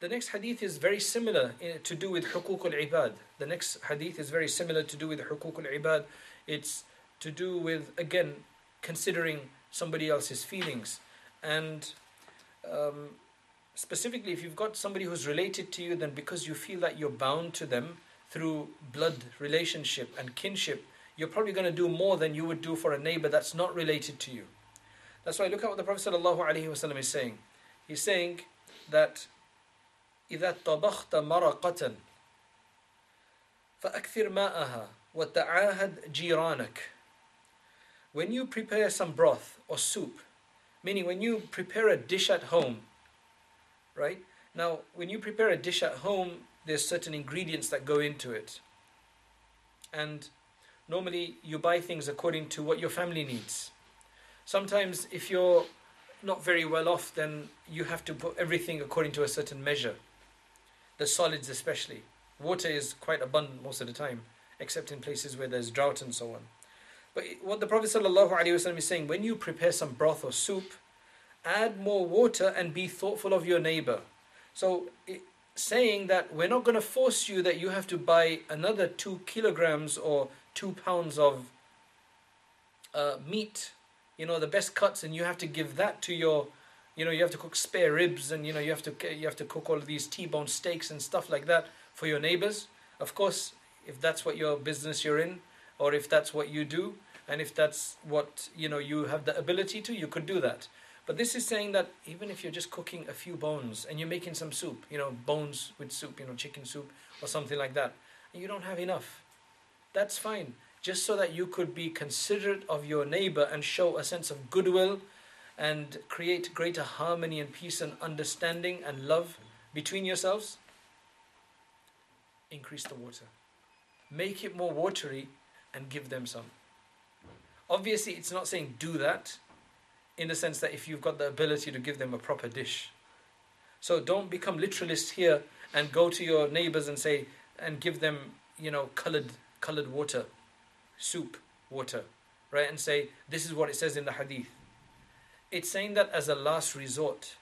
The next hadith is very similar to do with حقوق العباد. The next hadith is very similar to do with حقوق العباد. It's to do with, again, considering somebody else's feelings. And specifically, if you've got somebody who's related to you, then because you feel that you're bound to them through blood relationship and kinship, you're probably going to do more than you would do for a neighbor that's not related to you. That's why look at what the Prophet ﷺ is saying. He's saying that إِذَا طَبَخْتَ مَرَقَةً فَأَكْثِرْ مَاءَهَا وَتَعَاهَدْ جِيرَانَكَ. When you prepare some broth or soup, meaning when you prepare a dish at home, right? Now, when you prepare a dish at home, there's certain ingredients that go into it. And normally you buy things according to what your family needs. Sometimes if you're not very well off, then you have to put everything according to a certain measure. The solids especially. Water is quite abundant most of the time, except in places where there's drought and so on. But what the Prophet ﷺ is saying, when you prepare some broth or soup, add more water and be thoughtful of your neighbor. So saying that we're not going to force you that you have to buy another 2 kilograms or 2 pounds of meat, the best cuts, and you have to give that to your, you have to cook spare ribs, and you have to cook all of these T-bone steaks and stuff like that for your neighbors. Of course, if that's what your business you're in, or if that's what you do, and if that's what you have the ability to, you could do that. But this is saying that even if you're just cooking a few bones and you're making some soup, bones with soup, chicken soup or something like that, and you don't have enough, that's fine. Just so that you could be considerate of your neighbor and show a sense of goodwill and create greater harmony and peace and understanding and love between yourselves, increase the water. Make it more watery and give them some. Obviously, it's not saying do that in the sense that if you've got the ability to give them a proper dish. So don't become literalist here and go to your neighbors and say, and give them, colored water, soup water, right? And say, this is what it says in the hadith. It's saying that as a last resort.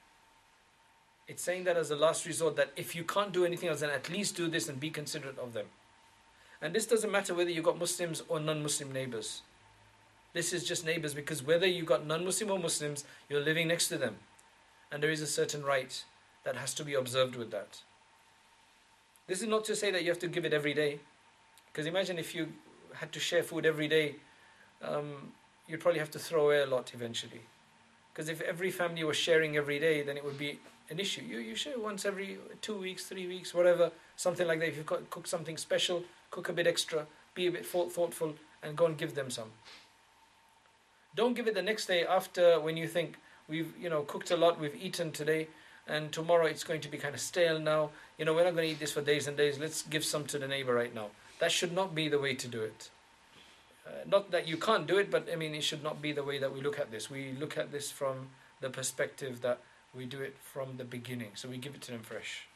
It's saying that as a last resort, that if you can't do anything else, then at least do this and be considerate of them. And this doesn't matter whether you've got Muslims or non-Muslim neighbors. This is just neighbors, because whether you got non-Muslim or Muslims, you're living next to them. And there is a certain right that has to be observed with that. This is not to say that you have to give it every day. Because imagine if you had to share food every day, you'd probably have to throw away a lot eventually. Because if every family was sharing every day, then it would be an issue. You share once every 2 weeks, 3 weeks, whatever, something like that. If you've got cook something special, cook a bit extra, be a bit thoughtful, and go and give them some. Don't give it the next day after, when you think we've cooked a lot, we've eaten today, and tomorrow it's going to be kind of stale now. We're not going to eat this for days and days. Let's give some to the neighbor right now. That should not be the way to do it. Not that you can't do it, but it should not be the way that we look at this. We look at this from the perspective that we do it from the beginning. So we give it to them fresh.